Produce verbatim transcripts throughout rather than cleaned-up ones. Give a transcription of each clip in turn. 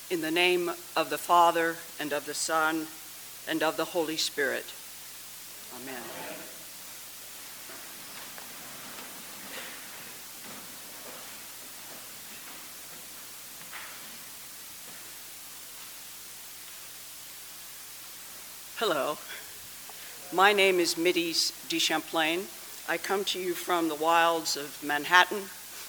In the name of the Father, and of the Son, and of the Holy Spirit. Amen. Hello. My name is Middies de Champlain. I come to you from the wilds of Manhattan,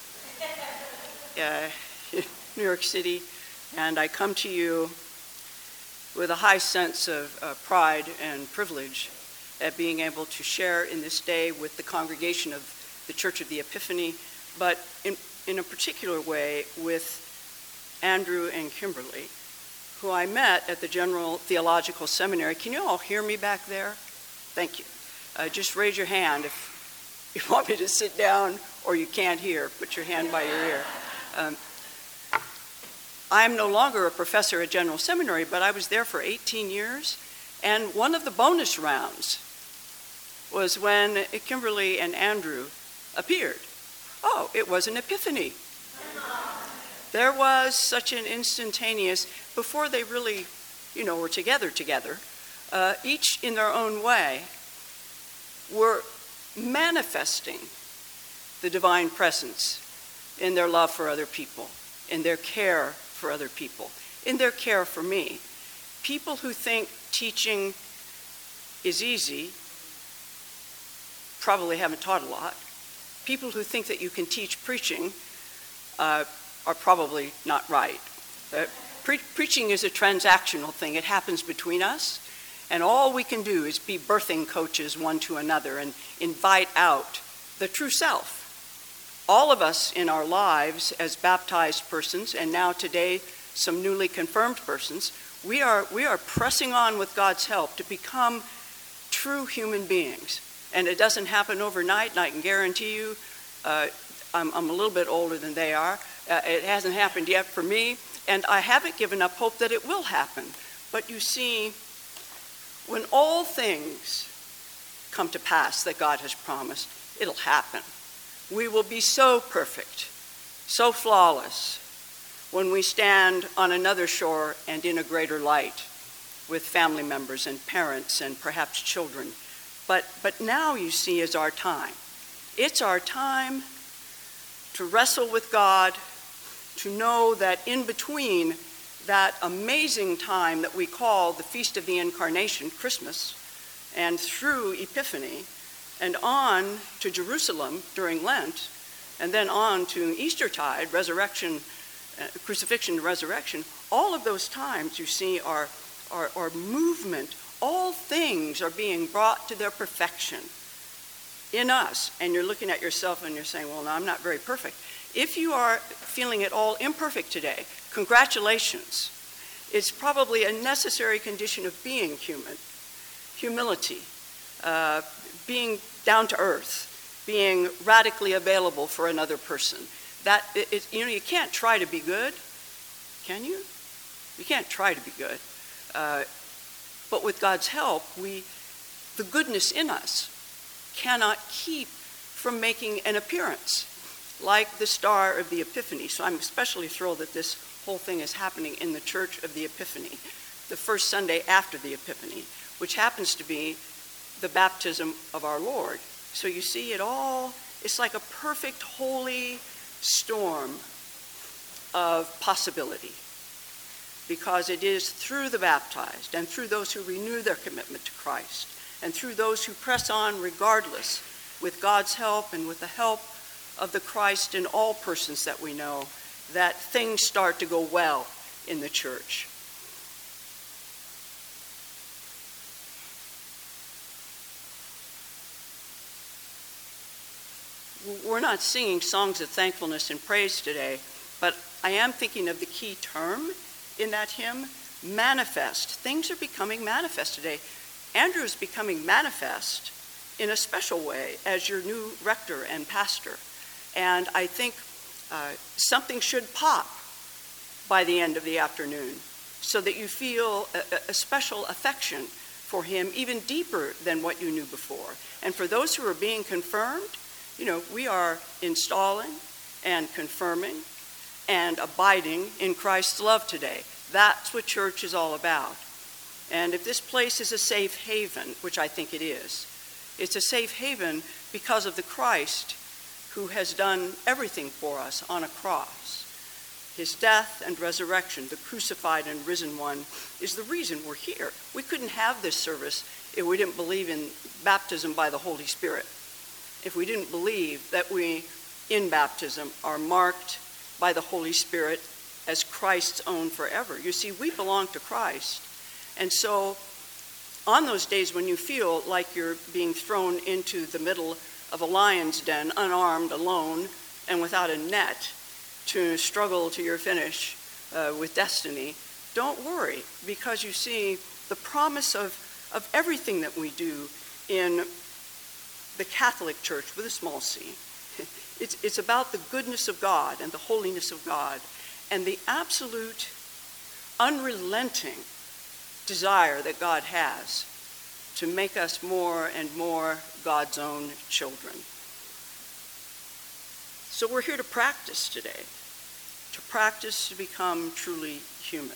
uh, New York City, and I come to you with a high sense of uh, pride and privilege at being able to share in this day with the congregation of the Church of the Epiphany, but in, in a particular way with Andrew and Kimberly, who I met at the General Theological Seminary. Can you all hear me back there? Thank you. Uh, just raise your hand if you want me to sit down or you can't hear. Put your hand by your ear. Um, I'm no longer a professor at General Seminary, but I was there for eighteen years, and one of the bonus rounds was when Kimberly and Andrew appeared. Oh, it was an epiphany. There was such an instantaneous, before they really, you know, were together together, uh, each in their own way, were manifesting the divine presence in their love for other people, in their care for other people, in their care for me. People who think teaching is easy probably haven't taught a lot. People who think that you can teach preaching uh, are probably not right. Uh, pre- preaching is a transactional thing. It happens between us, and all we can do is be birthing coaches one to another and invite out the true self. All of us in our lives as baptized persons, and now today some newly confirmed persons, we are, we are pressing on with God's help to become true human beings. And it doesn't happen overnight, and I can guarantee you, uh, I'm, I'm a little bit older than they are. Uh, it hasn't happened yet for me, and I haven't given up hope that it will happen. But you see, when all things come to pass that God has promised, it'll happen. We will be so perfect, so flawless, when we stand on another shore and in a greater light with family members and parents and perhaps children. But, but now, you see, is our time. It's our time to wrestle with God, to know that in between that amazing time that we call the Feast of the Incarnation, Christmas, and through Epiphany, and on to Jerusalem during Lent, and then on to Eastertide, resurrection, uh, crucifixion to resurrection, all of those times, you see, are, are, are movement. All things are being brought to their perfection in us. And you're looking at yourself and you're saying, well, no, I'm not very perfect. If you are feeling at all imperfect today, congratulations. It's probably a necessary condition of being human. Humility, uh, being down to earth, being radically available for another person. That it, it, you know, you can't try to be good, can you? You can't try to be good. Uh, but with God's help, we, the goodness in us cannot keep from making an appearance, like the star of the Epiphany. So I'm especially thrilled that this whole thing is happening in the Church of the Epiphany, the first Sunday after the Epiphany, which happens to be the baptism of our Lord. So you see, it all, it's like a perfect holy storm of possibility, because it is through the baptized and through those who renew their commitment to Christ and through those who press on regardless, with God's help and with the help of the Christ in all persons that we know, that things start to go well in the church. We're not singing songs of thankfulness and praise today, but I am thinking of the key term in that hymn, manifest. Things are becoming manifest today. Andrew is becoming manifest in a special way as your new rector and pastor. And I think uh, something should pop by the end of the afternoon so that you feel a, a special affection for him, even deeper than what you knew before. And for those who are being confirmed, you know, we are installing and confirming and abiding in Christ's love today. That's what church is all about. And if this place is a safe haven, which I think it is, it's a safe haven because of the Christ who has done everything for us on a cross. His death and resurrection, the crucified and risen one, is the reason we're here. We couldn't have this service if we didn't believe in baptism by the Holy Spirit. If we didn't believe that we, in baptism, are marked by the Holy Spirit as Christ's own forever. You see, we belong to Christ. And so on those days when you feel like you're being thrown into the middle of a lion's den, unarmed, alone, and without a net to struggle to your finish uh, with destiny, don't worry, because you see the promise of, of everything that we do in the Catholic Church with a small c. It's, it's about the goodness of God and the holiness of God and the absolute unrelenting desire that God has to make us more and more God's own children. So we're here to practice today, to practice to become truly human.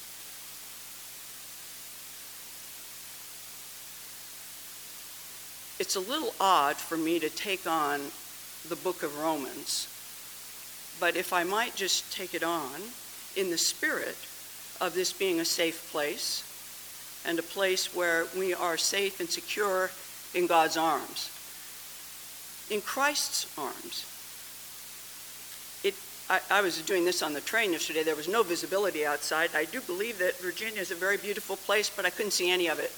It's a little odd for me to take on the book of Romans, but if I might just take it on in the spirit of this being a safe place and a place where we are safe and secure in God's arms, in Christ's arms. It, I, I was doing this on the train yesterday. There was no visibility outside. I do believe that Virginia is a very beautiful place, but I couldn't see any of it.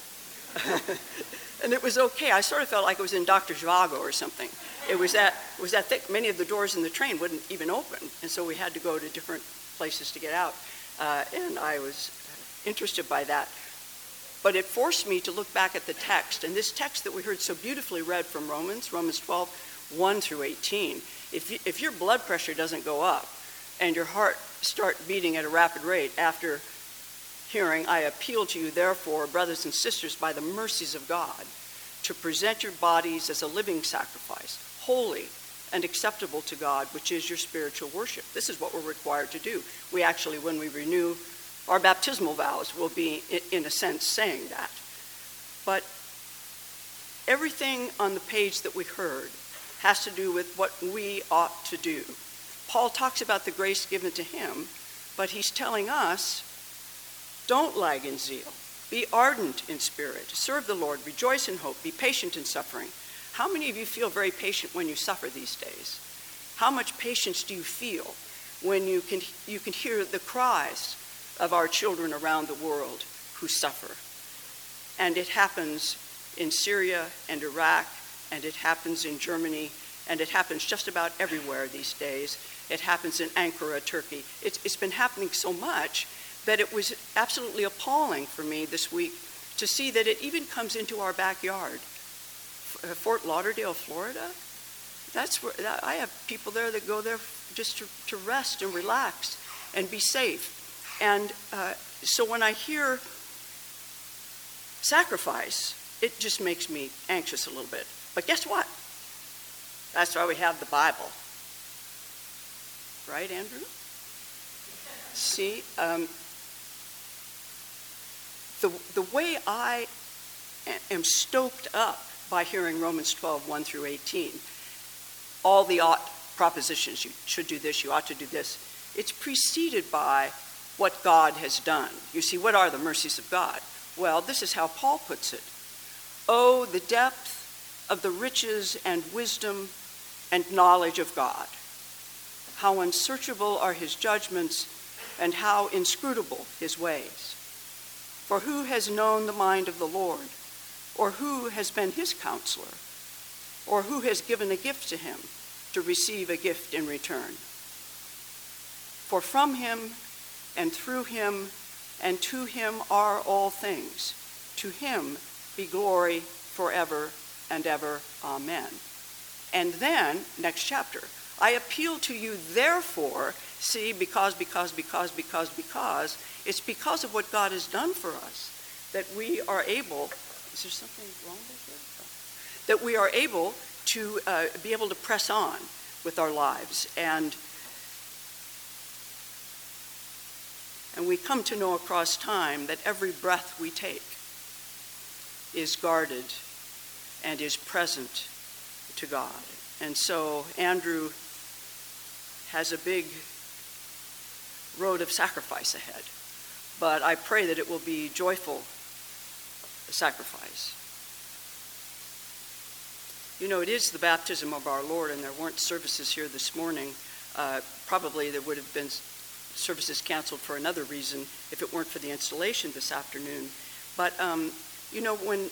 And it was okay. I sort of felt like it was in Doctor Zhivago or something. It was that, it was that thick. Many of the doors in the train wouldn't even open, and so we had to go to different places to get out. Uh, and I was interested by that. But it forced me to look back at the text, and this text that we heard so beautifully read from Romans, Romans twelve, one through eighteen, if, you, if your blood pressure doesn't go up and your heart start beating at a rapid rate after hearing, I appeal to you, therefore, brothers and sisters, by the mercies of God, to present your bodies as a living sacrifice, holy and acceptable to God, which is your spiritual worship. This is what we're required to do. We actually, when we renew our baptismal vows, will be, in a sense, saying that. But everything on the page that we heard has to do with what we ought to do. Paul talks about the grace given to him, but he's telling us, don't lag in zeal. Be ardent in spirit. Serve the Lord. Rejoice in hope. Be patient in suffering. How many of you feel very patient when you suffer these days? How much patience do you feel when you can, you can hear the cries of our children around the world who suffer? And it happens in Syria and Iraq, and it happens in Germany, and it happens just about everywhere these days. It happens in Ankara, Turkey. It's, it's been happening so much that it was absolutely appalling for me this week to see that it even comes into our backyard. Fort Lauderdale, Florida, that's where I have people there that go there just to, to rest and relax and be safe. And uh, so when I hear sacrifice, it just makes me anxious a little bit. But guess what? That's why we have the Bible. Right, Andrew? See, um, the, the way I am stoked up by hearing Romans twelve, one through eighteen, all the ought propositions, you should do this, you ought to do this, it's preceded by what God has done. You see, what are the mercies of God? Well, this is how Paul puts it. Oh, the depth of the riches and wisdom and knowledge of God. How unsearchable are his judgments and how inscrutable his ways. For who has known the mind of the Lord? Or who has been his counselor? Or who has given a gift to him to receive a gift in return? For from him and through him and to him are all things. To him be glory forever and ever. Amen. And then, next chapter, I appeal to you, therefore, see, because, because, because, because, because, it's because of what God has done for us that we are able, is there something wrong with it? That we are able to uh, be able to press on with our lives. And And we come to know across time that every breath we take is guarded and is present to God. And so Andrew has a big road of sacrifice ahead. But I pray that it will be joyful sacrifice. You know, it is the baptism of our Lord, and there weren't services here this morning. Uh, probably there would have been services canceled for another reason if it weren't for the installation this afternoon. But, um, you know, when,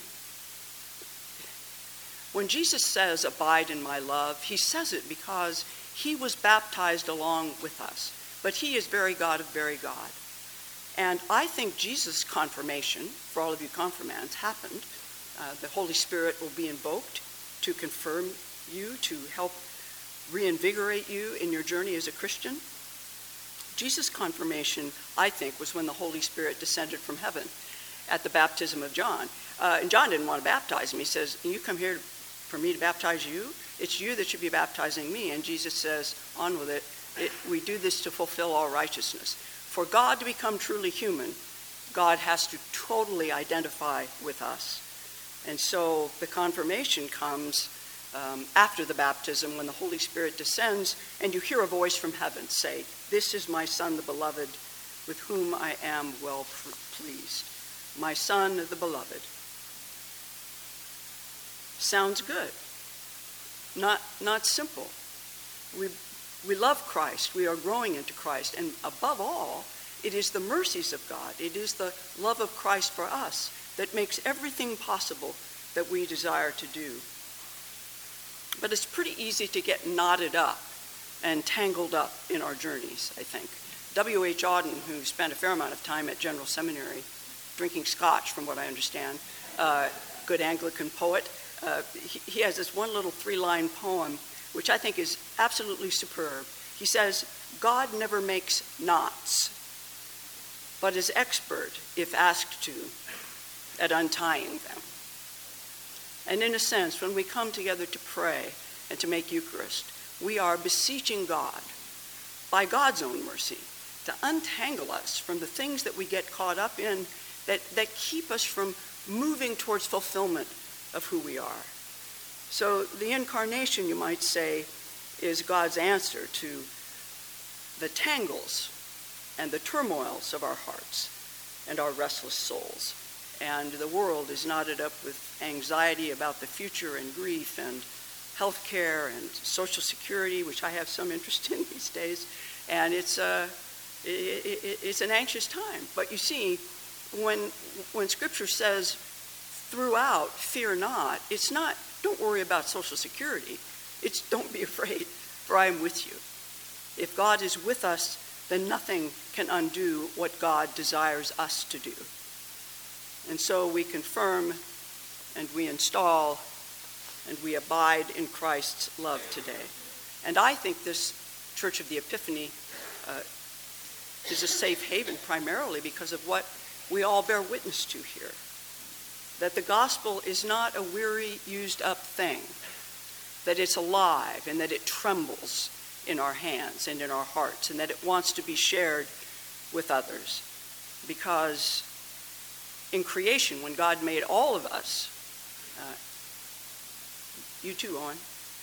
when Jesus says, "Abide in my love," he says it because he was baptized along with us. But he is very God of very God. And I think Jesus' confirmation, for all of you confirmands, happened. Uh, the Holy Spirit will be invoked to confirm you, to help reinvigorate you in your journey as a Christian. Jesus' confirmation, I think, was when the Holy Spirit descended from heaven at the baptism of John. Uh, and John didn't want to baptize him. He says, "You come here for me to baptize you? It's you that should be baptizing me." And Jesus says, "On with it. it we do this to fulfill all righteousness." For God to become truly human, God has to totally identify with us. And so the confirmation comes um, after the baptism when the Holy Spirit descends and you hear a voice from heaven say, "This is my Son, the beloved, with whom I am well pleased." My Son, the beloved. Sounds good. Not, not simple. We, we love Christ. We are growing into Christ. And above all, it is the mercies of God. It is the love of Christ for us that makes everything possible that we desire to do. But it's pretty easy to get knotted up and tangled up in our journeys, I think. W H Auden, who spent a fair amount of time at General Seminary, drinking scotch, from what I understand, uh, good Anglican poet, uh, he, he has this one little three-line poem, which I think is absolutely superb. He says, "God never makes knots, but is expert, if asked to, at untying them." And in a sense, when we come together to pray and to make Eucharist, we are beseeching God, by God's own mercy, to untangle us from the things that we get caught up in that, that keep us from moving towards fulfillment of who we are. So the incarnation, you might say, is God's answer to the tangles and the turmoils of our hearts and our restless souls. And the world is knotted up with anxiety about the future and grief and health care and Social Security, which I have some interest in these days. And it's, uh, it, it, it's an anxious time. But you see, when, when Scripture says throughout, "Fear not," it's not, don't worry about Social Security. It's don't be afraid, for I am with you. If God is with us, then nothing can undo what God desires us to do. And so we confirm and we install and we abide in Christ's love today. And I think this Church of the Epiphany uh, is a safe haven primarily because of what we all bear witness to here. That the gospel is not a weary, used-up thing. That it's alive and that it trembles in our hands and in our hearts, and that it wants to be shared with others. Because in creation, when God made all of us, uh, you too, Owen,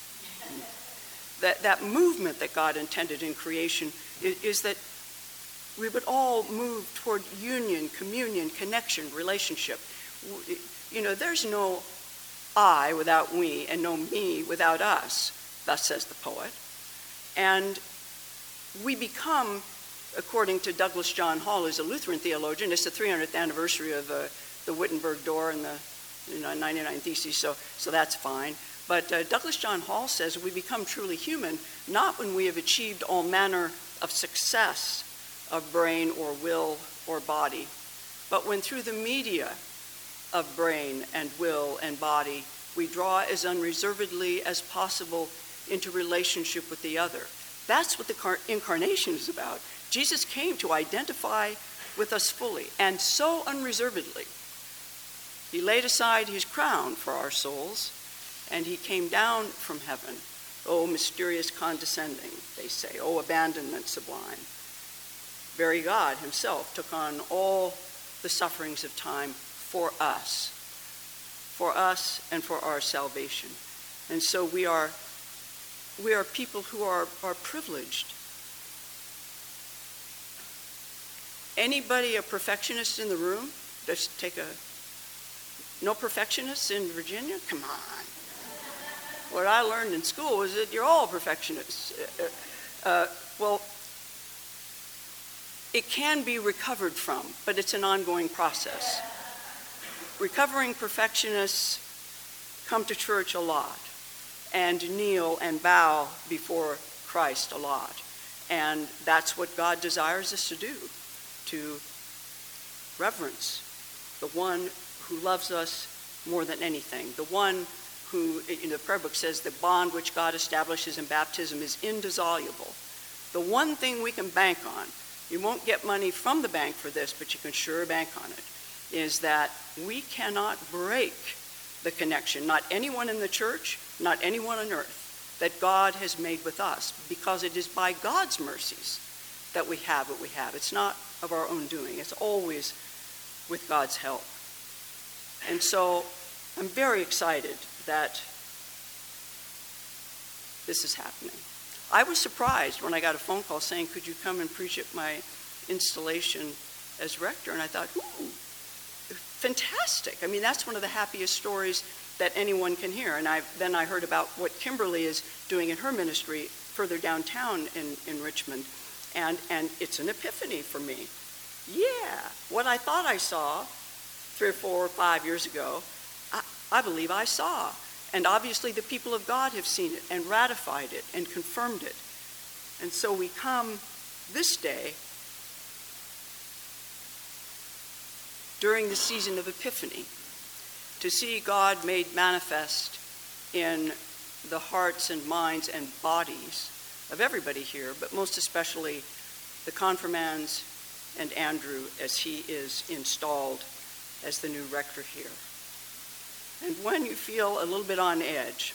that, that movement that God intended in creation is, is that we would all move toward union, communion, connection, relationship. You know, there's no I without we and no me without us, thus says the poet. And we become, according to Douglas John Hall, who's a Lutheran theologian, it's the three hundredth anniversary of uh, the Wittenberg door and the you know, ninety-nine Theses, so, so that's fine. But uh, Douglas John Hall says we become truly human not when we have achieved all manner of success of brain or will or body, but when through the media of brain and will and body we draw as unreservedly as possible into relationship with the other. That's what the car- incarnation is about. Jesus came to identify with us fully and so unreservedly. He laid aside his crown for our souls and he came down from heaven. Oh, mysterious condescending, they say. Oh, abandonment sublime. very God himself took on all the sufferings of time for us, for us and for our salvation. And so we are we are people who are, are privileged. Anybody a perfectionist in the room? Just take a, no perfectionists in Virginia? Come on. What I learned in school was that you're all perfectionists. Uh, uh, well, it can be recovered from, but it's an ongoing process. Recovering perfectionists come to church a lot and kneel and bow before Christ a lot. And that's what God desires us to do, to reverence the one who loves us more than anything, the one who, in the prayer book says, the bond which God establishes in baptism is indissoluble. The one thing we can bank on, you won't get money from the bank for this, but you can sure bank on it, is that we cannot break the connection, not anyone in the church, not anyone on earth, that God has made with us, because it is by God's mercies that we have what we have. It's not of our own doing. It's always with God's help. And so I'm very excited that this is happening. I was surprised when I got a phone call saying, could you come and preach at my installation as rector? And I thought, ooh, fantastic. I mean, that's one of the happiest stories that anyone can hear. And I, then I heard about what Kimberly is doing in her ministry further downtown in, in Richmond. And, and it's an epiphany for me. Yeah, what I thought I saw three or four or five years ago, I, I believe I saw. And obviously the people of God have seen it and ratified it and confirmed it. And so we come this day during the season of Epiphany to see God made manifest in the hearts and minds and bodies of everybody here, but most especially the confirmands and Andrew as he is installed as the new rector here. And when you feel a little bit on edge,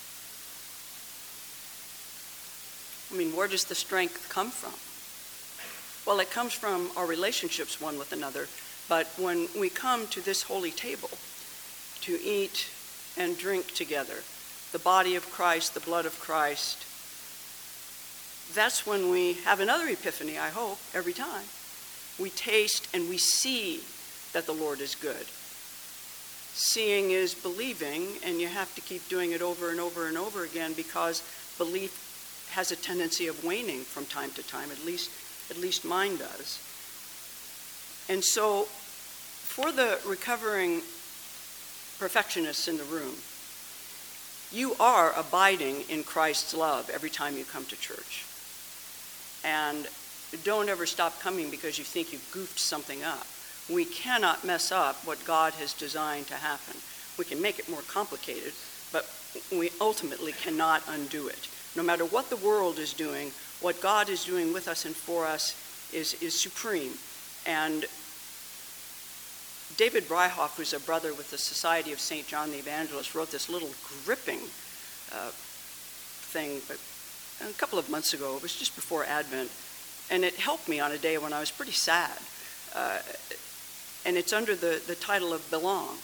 I mean, where does the strength come from? Well, it comes from our relationships one with another, but when we come to this holy table to eat and drink together, the body of Christ, the blood of Christ, that's when we have another epiphany, I hope, every time. We taste and we see that the Lord is good. Seeing is believing, and you have to keep doing it over and over and over again because belief has a tendency of waning from time to time, at least, at least mine does. And so for the recovering perfectionists in the room, you are abiding in Christ's love every time you come to church. And don't ever stop coming because you think you've goofed something up. We cannot mess up what God has designed to happen. We can make it more complicated, but we ultimately cannot undo it. No matter what the world is doing, what God is doing with us and for us is, is supreme. And David Bryhoff, who's a brother with the Society of Saint John the Evangelist, wrote this little gripping uh, thing but a couple of months ago. It was just before Advent. And it helped me on a day when I was pretty sad. Uh, and it's under the, the title of Belong.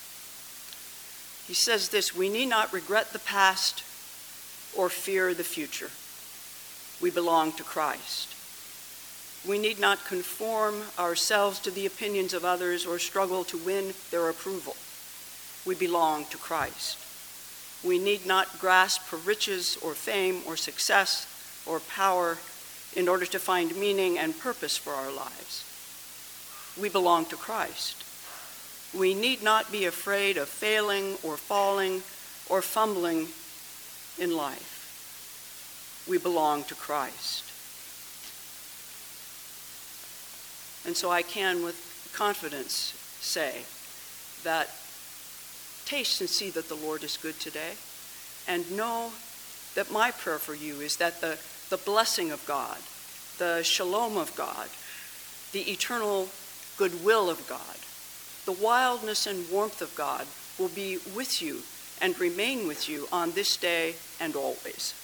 He says this: we need not regret the past or fear the future. We belong to Christ. We need not conform ourselves to the opinions of others or struggle to win their approval. We belong to Christ. We need not grasp for riches or fame or success or power in order to find meaning and purpose for our lives. We belong to Christ. We need not be afraid of failing or falling or fumbling in life. We belong to Christ. And so I can with confidence say that taste and see that the Lord is good today, and know that my prayer for you is that the, the blessing of God, the shalom of God, the eternal goodwill of God, the wildness and warmth of God will be with you and remain with you on this day and always.